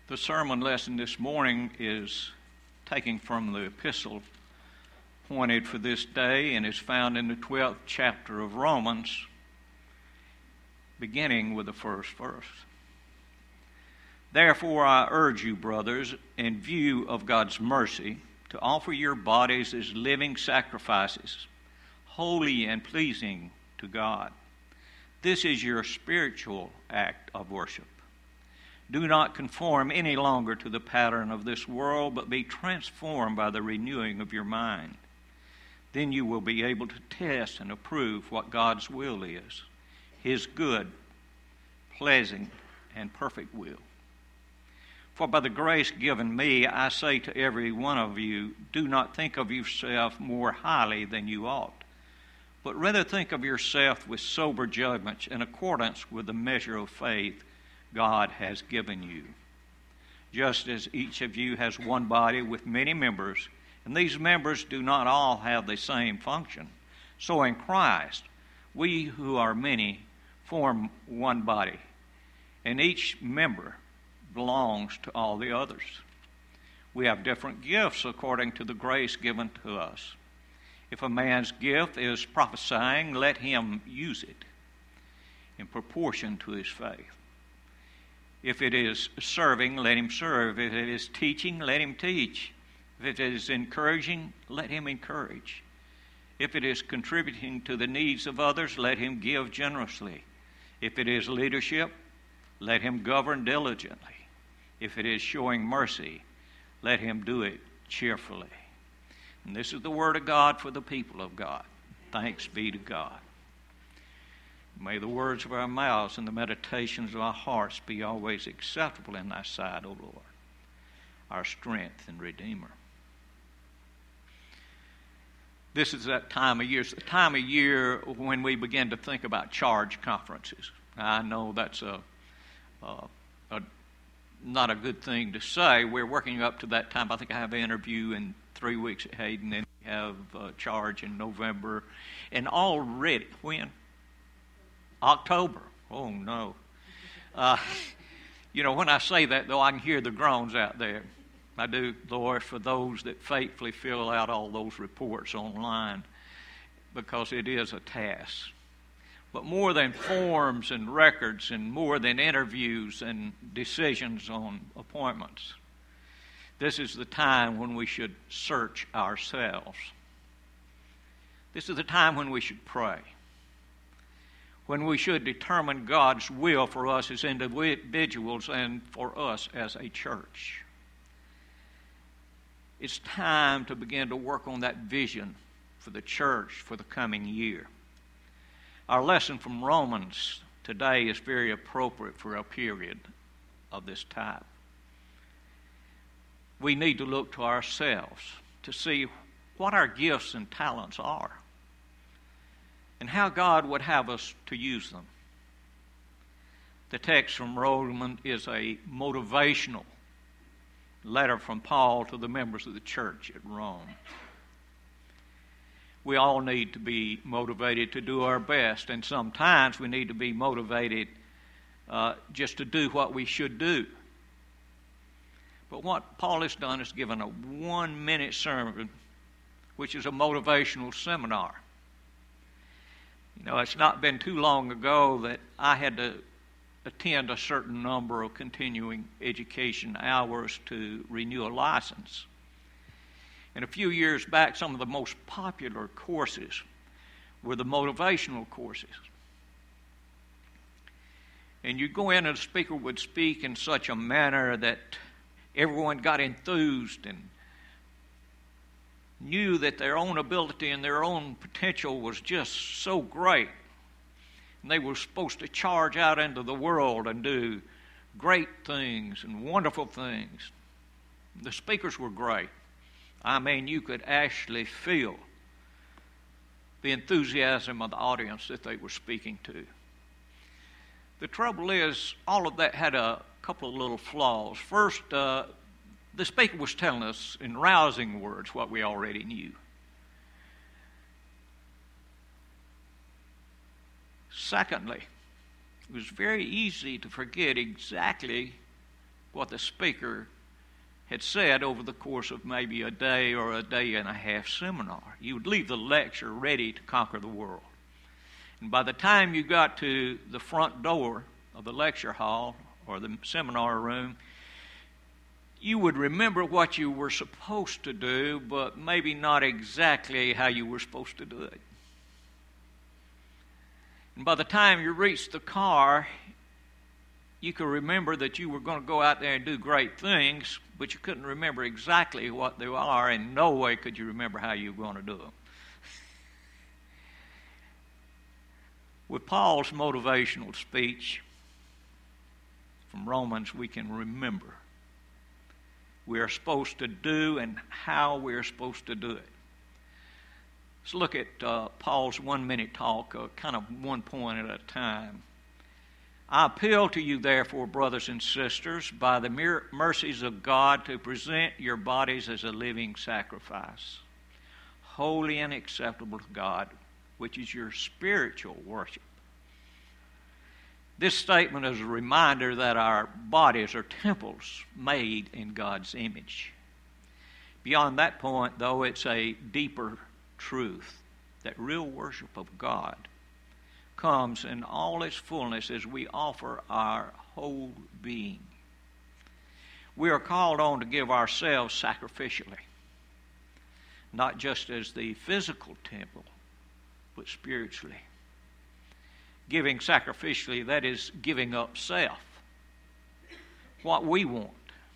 The sermon lesson this morning is taken from the epistle appointed for this day and is found in the 12th chapter of Romans, beginning with the first verse. Therefore I urge you, brothers, in view of God's mercy, to offer your bodies as living sacrifices, holy and pleasing to God. This is your spiritual act of worship. Do not conform any longer to the pattern of this world, but be transformed by the renewing of your mind. Then you will be able to test and approve what God's will is, His good, pleasing, and perfect will. For by the grace given me, I say to every one of you, do not think of yourself more highly than you ought, but rather think of yourself with sober judgment in accordance with the measure of faith God has given you. Just as each of you has one body with many members, and these members do not all have the same function, so in Christ we who are many form one body, and each member belongs to all the others. We have different gifts according to the grace given to us. If a man's gift is prophesying, let him use it in proportion to his faith. If it is serving, let him serve. If it is teaching, let him teach. If it is encouraging, let him encourage. If it is contributing to the needs of others, let him give generously. If it is leadership, let him govern diligently. If it is showing mercy, let him do it cheerfully. And this is the word of God for the people of God. Thanks be to God. May the words of our mouths and the meditations of our hearts be always acceptable in thy sight, O Lord, our strength and Redeemer. This is that time of year. It's the time of year when we begin to think about charge conferences. I know that's not a good thing to say. We're working up to that time. I think I have an interview in 3 weeks at Hayden, and we have charge in November. And already, when? October. Oh, no. When I say that, though, I can hear the groans out there. I do, Lord, for those that faithfully fill out all those reports online, because it is a task. But more than forms and records and more than interviews and decisions on appointments, this is the time when we should search ourselves. This is the time when we should pray, when we should determine God's will for us as individuals and for us as a church. It's time to begin to work on that vision for the church for the coming year. Our lesson from Romans today is very appropriate for a period of this type. We need to look to ourselves to see what our gifts and talents are and how God would have us to use them. The text from Romans is a motivational letter from Paul to the members of the church at Rome. We all need to be motivated to do our best, and sometimes we need to be motivated just to do what we should do. But what Paul has done is given a 1-minute sermon, which is a motivational seminar. It's not been too long ago that I had to attend a certain number of continuing education hours to renew a license. And a few years back, some of the most popular courses were the motivational courses. And you go in and the speaker would speak in such a manner that everyone got enthused and knew that their own ability and their own potential was just so great. And they were supposed to charge out into the world and do great things and wonderful things. The speakers were great. I mean, you could actually feel the enthusiasm of the audience that they were speaking to. The trouble is, all of that had a couple of little flaws. First, the speaker was telling us in rousing words what we already knew. Secondly, it was very easy to forget exactly what the speaker had said over the course of maybe a day or a day and a half seminar. You would leave the lecture ready to conquer the world. And by the time you got to the front door of the lecture hall or the seminar room, you would remember what you were supposed to do, but maybe not exactly how you were supposed to do it. And by the time you reached the car, you could remember that you were going to go out there and do great things, but you couldn't remember exactly what they are, and no way could you remember how you were going to do them. With Paul's motivational speech from Romans, we can remember we are supposed to do and how we are supposed to do it. Let's look at Paul's 1-minute talk, kind of one point at a time. I appeal to you, therefore, brothers and sisters, by the mercies of God, to present your bodies as a living sacrifice, holy and acceptable to God, which is your spiritual worship. This statement is a reminder that our bodies are temples made in God's image. Beyond that point, though, it's a deeper truth that real worship of God comes in all its fullness as we offer our whole being. We are called on to give ourselves sacrificially, not just as the physical temple, but spiritually. Giving sacrificially, that is giving up self, what we want.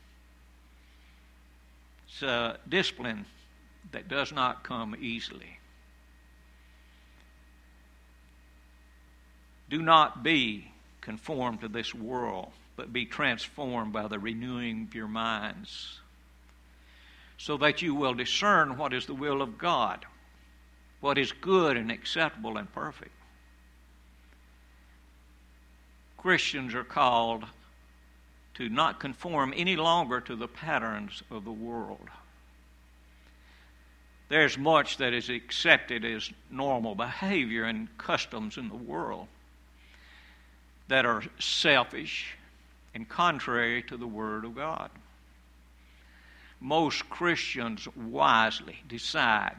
It's a discipline that does not come easily. Do not be conformed to this world, but be transformed by the renewing of your minds, so that you will discern what is the will of God, what is good and acceptable and perfect. Christians are called to not conform any longer to the patterns of the world. There's much that is accepted as normal behavior and customs in the world that are selfish and contrary to the Word of God. Most Christians wisely decide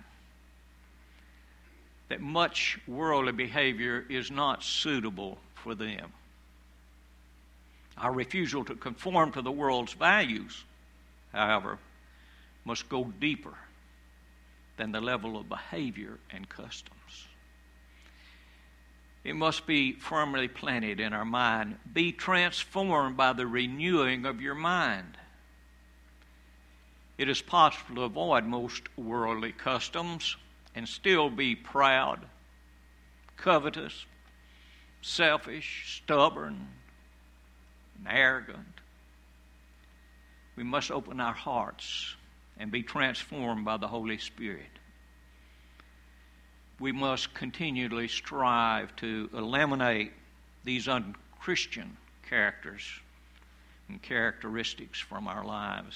that much worldly behavior is not suitable for them. Our refusal to conform to the world's values, however, must go deeper than the level of behavior and customs. It must be firmly planted in our mind. Be transformed by the renewing of your mind. It is possible to avoid most worldly customs and still be proud, covetous, selfish, stubborn, and arrogant. We must open our hearts and be transformed by the Holy Spirit. We must continually strive to eliminate these unchristian characters and characteristics from our lives.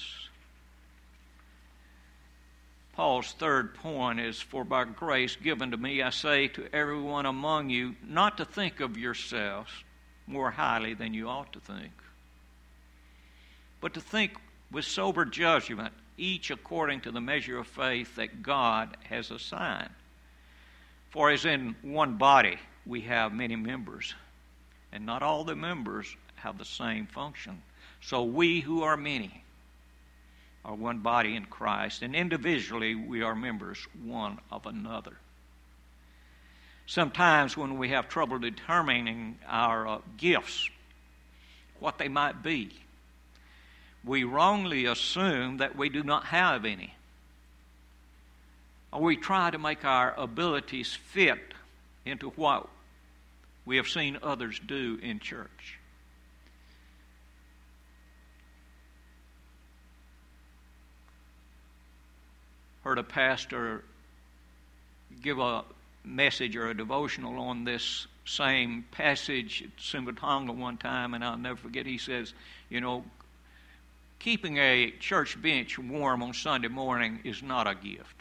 Paul's third point is, for by grace given to me, I say to everyone among you, not to think of yourselves more highly than you ought to think, but to think with sober judgment, each according to the measure of faith that God has assigned. For as in one body we have many members, and not all the members have the same function. So we who are many are one body in Christ, and individually we are members one of another. Sometimes when we have trouble determining our gifts, what they might be, we wrongly assume that we do not have any. Or we try to make our abilities fit into what we have seen others do in church. Heard a pastor give a message or a devotional on this same passage at Simatonga one time, and I'll never forget, he says, keeping a church bench warm on Sunday morning is not a gift.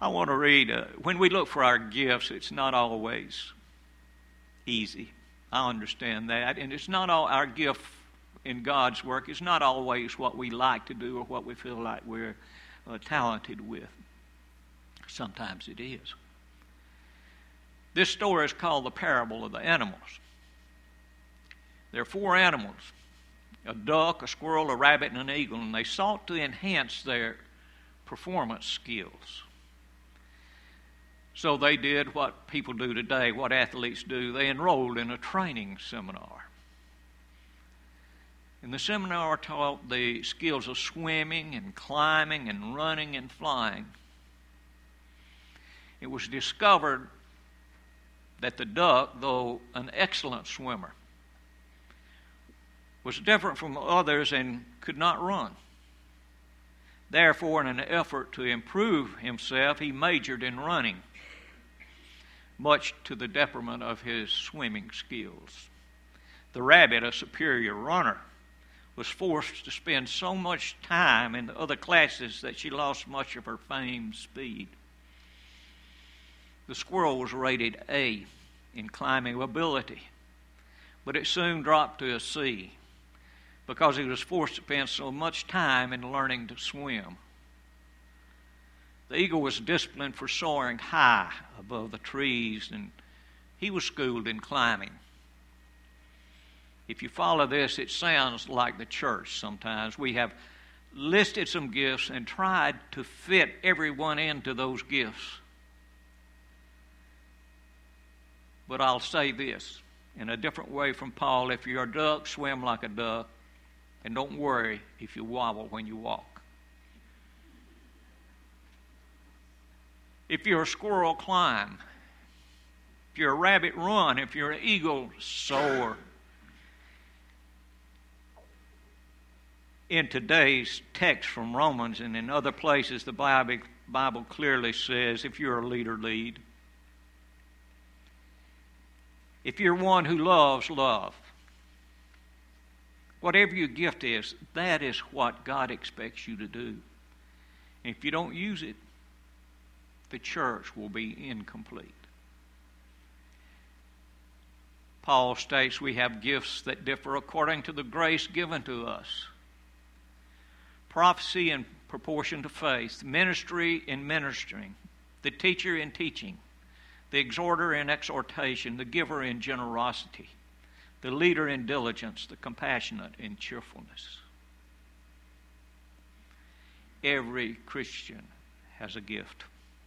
I want to read, when we look for our gifts, it's not always easy. I understand that. And it's not all our gift in God's work. It's not always what we like to do or what we feel like we're talented with. Sometimes it is. This story is called the parable of the animals. There are 4 animals, a duck, a squirrel, a rabbit, and an eagle, and they sought to enhance their performance skills. So they did what people do today, what athletes do. They enrolled in a training seminar. And the seminar taught the skills of swimming and climbing and running and flying. It was discovered that the duck, though an excellent swimmer, was different from others and could not run. Therefore, in an effort to improve himself, he majored in running, much to the detriment of his swimming skills. The rabbit, a superior runner, was forced to spend so much time in the other classes that she lost much of her famed speed. The squirrel was rated A in climbing ability, but it soon dropped to a C because he was forced to spend so much time in learning to swim. The eagle was disciplined for soaring high above the trees, and he was schooled in climbing. If you follow this, it sounds like the church sometimes. We have listed some gifts and tried to fit everyone into those gifts. But I'll say this in a different way from Paul: if you're a duck, swim like a duck, and don't worry if you wobble when you walk. If you're a squirrel, climb. If you're a rabbit, run. If you're an eagle, soar. In today's text from Romans and in other places, the Bible clearly says, if you're a leader, lead. If you're one who loves, love. Whatever your gift is, that is what God expects you to do. And if you don't use it, the church will be incomplete. Paul states we have gifts that differ according to the grace given to us. Prophecy in proportion to faith, ministry in ministering, the teacher in teaching, the exhorter in exhortation, the giver in generosity, the leader in diligence, the compassionate in cheerfulness. Every Christian has a gift.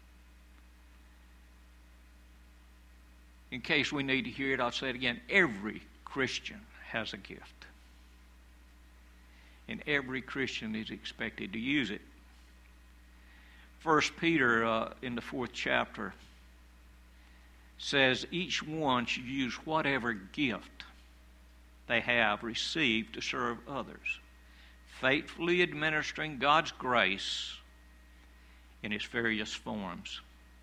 In case we need to hear it, I'll say it again. Every Christian has a gift. And every Christian is expected to use it. 1 Peter in the 4th chapter says each one should use whatever gift they have received to serve others, faithfully administering God's grace in its various forms.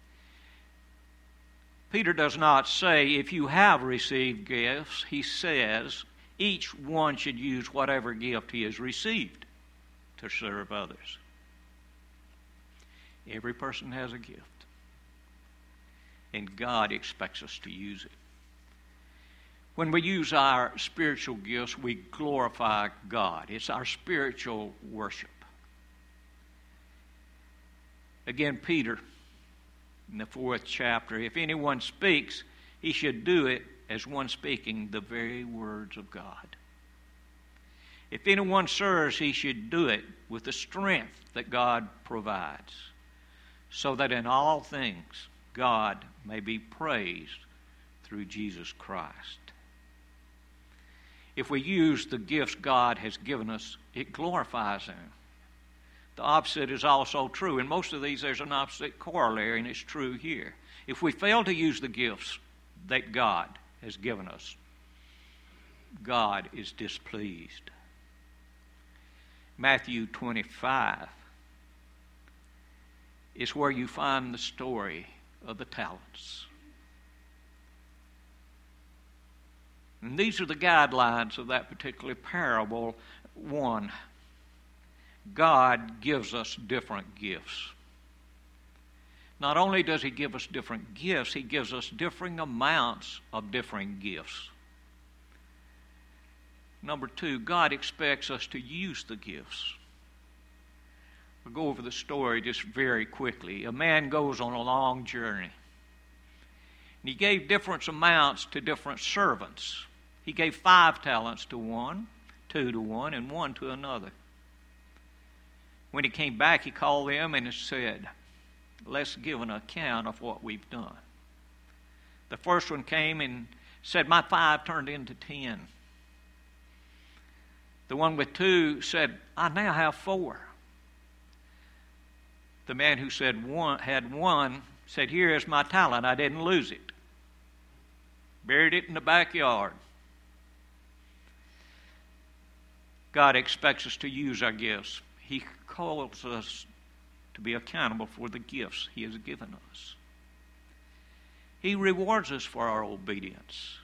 Peter does not say if you have received gifts. He says each one should use whatever gift he has received to serve others. Every person has a gift, and God expects us to use it. When we use our spiritual gifts, we glorify God. It's our spiritual worship. Again, Peter, in the 4th chapter, if anyone speaks, he should do it as one speaking the very words of God. If anyone serves, he should do it with the strength that God provides, so that in all things God may be praised through Jesus Christ. If we use the gifts God has given us, it glorifies Him. The opposite is also true. In most of these, there's an opposite corollary, and it's true here. If we fail to use the gifts that God has given us, God is displeased. Matthew 25 is where you find the story of the talents. And these are the guidelines of that particular parable. 1, God gives us different gifts. Not only does He give us different gifts, He gives us differing amounts of differing gifts. Number two, God expects us to use the gifts. We'll go over the story just very quickly. A man goes on a long journey. And he gave different amounts to different servants. He gave 5 talents to one, 2 to one, and 1 to another. When he came back, he called them and said, let's give an account of what we've done. The first one came and said, my 5 turned into 10. The one with 2 said, I now have 4. The man who had 1 said, here is my talent. I didn't lose it. Buried it in the backyard. God expects us to use our gifts. He calls us to be accountable for the gifts He has given us. He rewards us for our obedience.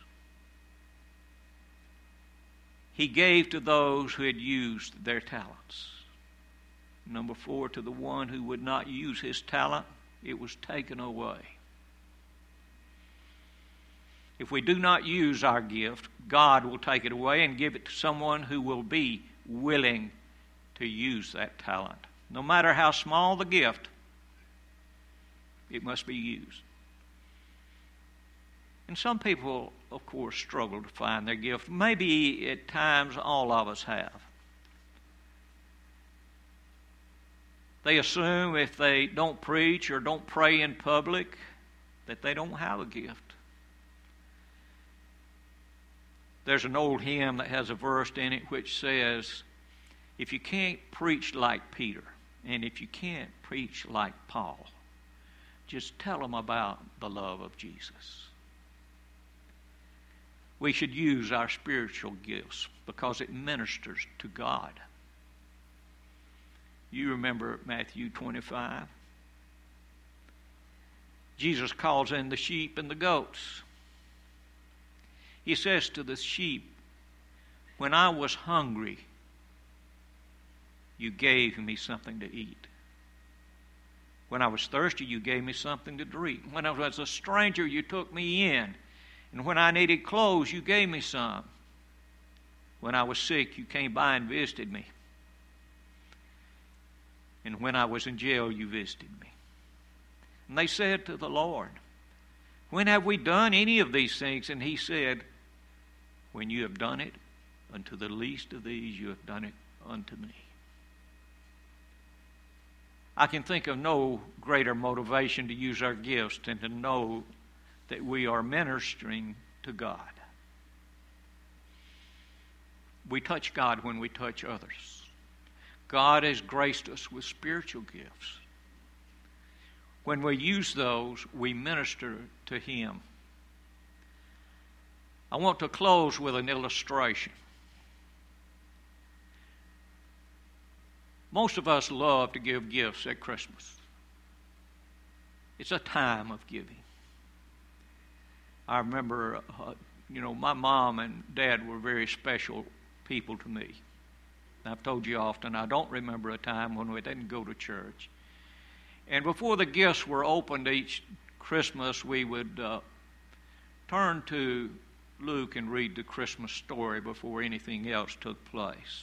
He gave to those who had used their talents. Number 4, to the one who would not use his talent, it was taken away. If we do not use our gift, God will take it away and give it to someone who will be willing to use that talent. No matter how small the gift, it must be used. And some people, of course, struggle to find their gift. Maybe at times all of us have. They assume if they don't preach or don't pray in public that they don't have a gift. There's an old hymn that has a verse in it which says, if you can't preach like Peter, and if you can't preach like Paul, just tell them about the love of Jesus. We should use our spiritual gifts because it ministers to God. You remember Matthew 25. Jesus calls in the sheep and the goats. He says to the sheep, when I was hungry, you gave me something to eat. When I was thirsty, you gave me something to drink. When I was a stranger, you took me in. And when I needed clothes, you gave me some. When I was sick, you came by and visited me. And when I was in jail, you visited me. And they said to the Lord, when have we done any of these things? And He said, when you have done it unto the least of these, you have done it unto me. I can think of no greater motivation to use our gifts than to know that we are ministering to God. We touch God when we touch others. God has graced us with spiritual gifts. When we use those, we minister to Him. I want to close with an illustration. Most of us love to give gifts at Christmas. It's a time of giving. I remember, my mom and dad were very special people to me. I've told you often, I don't remember a time when we didn't go to church. And before the gifts were opened each Christmas, we would turn to Luke and read the Christmas story before anything else took place.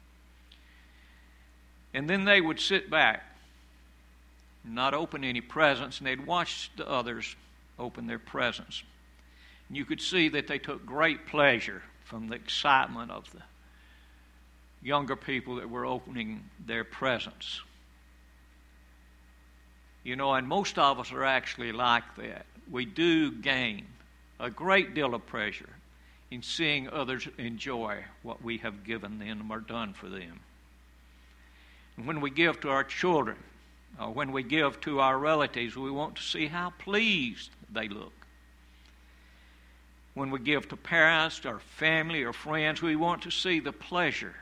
And then they would sit back, not open any presents, and they'd watch the others open their presents. And you could see that they took great pleasure from the excitement of the younger people that were opening their presents. And most of us are actually like that. We do gain a great deal of pleasure in seeing others enjoy what we have given them or done for them. And when we give to our children, or when we give to our relatives, we want to see how pleased they look. When we give to parents or family or friends, we want to see the pleasure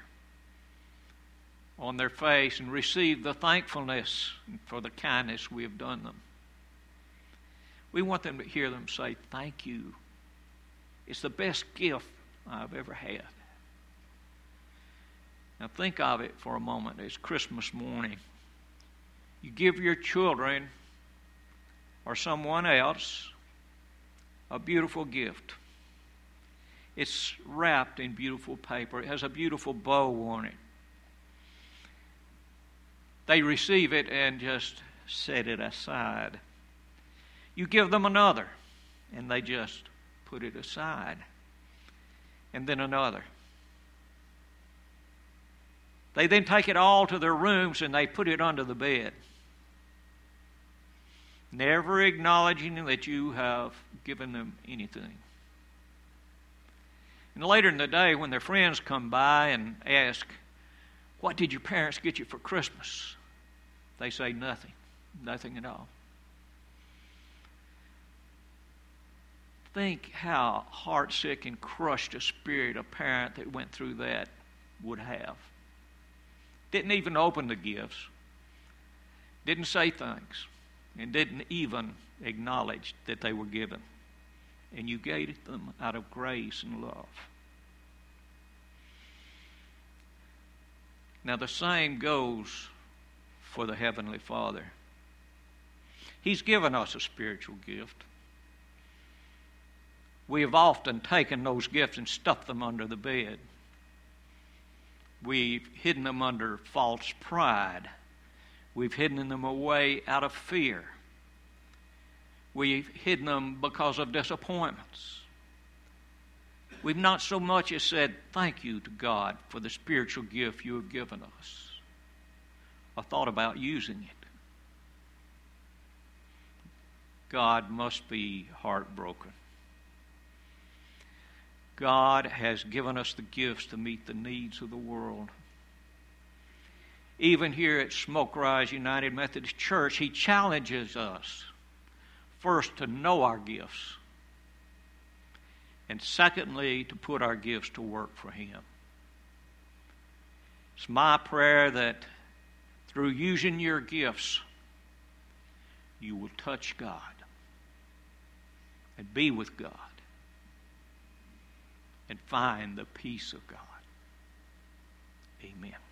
on their face and receive the thankfulness for the kindness we have done them. We want them to hear them say, thank you. It's the best gift I've ever had. Now think of it for a moment. It's Christmas morning. You give your children or someone else a beautiful gift. It's wrapped in beautiful paper. It has a beautiful bow on it. They receive it and just set it aside. You give them another, and they just put it aside. And then another. They then take it all to their rooms and they put it under the bed, never acknowledging that you have given them anything. And later in the day, when their friends come by and ask, "What did your parents get you for Christmas?" they say nothing. Nothing at all. Think how heartsick and crushed a spirit a parent that went through that would have. Didn't even open the gifts. Didn't say thanks. And didn't even acknowledge that they were given. And you gave them out of grace and love. Now the same goes for the Heavenly Father. He's given us a spiritual gift. We have often taken those gifts and stuffed them under the bed. We've hidden them under false pride. We've hidden them away out of fear. We've hidden them because of disappointments. We've not so much as said thank you to God for the spiritual gift you have given us, or thought about using it. God must be heartbroken. God has given us the gifts to meet the needs of the world. Even here at Smoke Rise United Methodist Church, He challenges us first to know our gifts, and secondly to put our gifts to work for Him. It's my prayer that through using your gifts, you will touch God and be with God and find the peace of God. Amen.